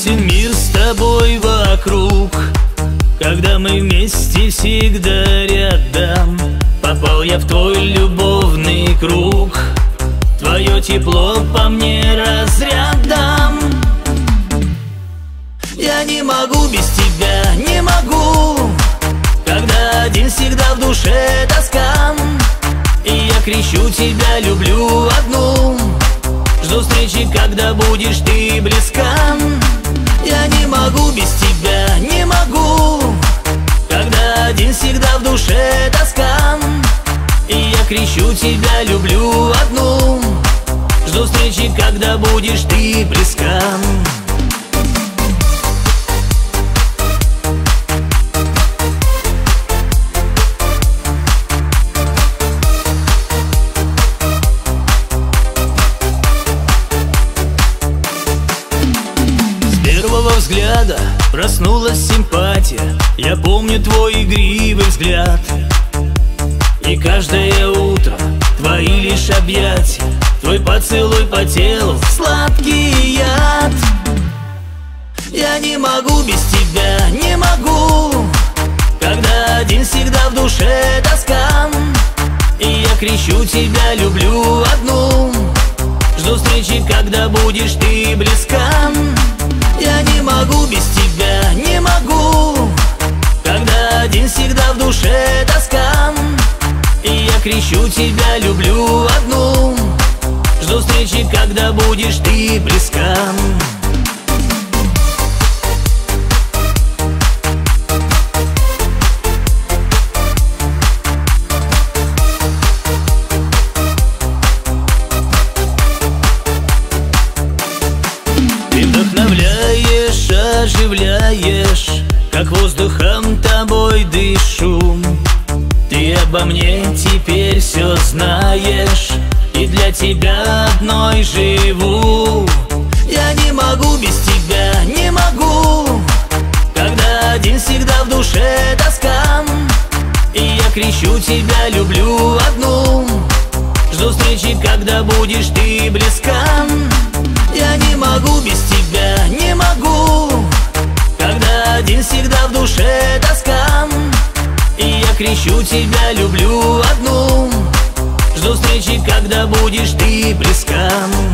Прекрасен мир с тобой вокруг, когда мы вместе всегда рядом. Попал я в твой любовный круг, твое тепло по мне разрядом. Я не могу без тебя, не могу, когда один всегда в душе тоска. И я кричу тебя, люблю одну, жду встречи, когда будешь ты близка. Я не могу без тебя, не могу, когда один всегда в душе тоска. И я кричу тебя, люблю одну, жду встречи, когда будешь ты близка. С первого взгляда проснулась симпатия, я помню твой игривый взгляд. И каждое утро твои лишь объятия, твой поцелуй по телу, сладкий яд. Я не могу без тебя, не могу, когда один всегда в душе тоска. И я кричу тебя, люблю одну, жду встречи, когда будешь ты близка. Я не могу без тебя, не могу, когда один всегда в душе тоска. И я кричу тебя, люблю одну, жду встречи, когда будешь ты близка. Ты вдохновляешь, оживляешь, как воздухом тобой дышу. Ты обо мне теперь все знаешь, и для тебя одной живу. Я не могу без тебя, не могу, когда один всегда в душе тоска. И я кричу тебя, люблю одну, жду встречи, когда будешь ты близка. Я не могу без тебя, не могу, когда один всегда в душе тоска. И я кричу тебя, люблю одну, жду встречи, когда будешь ты близка.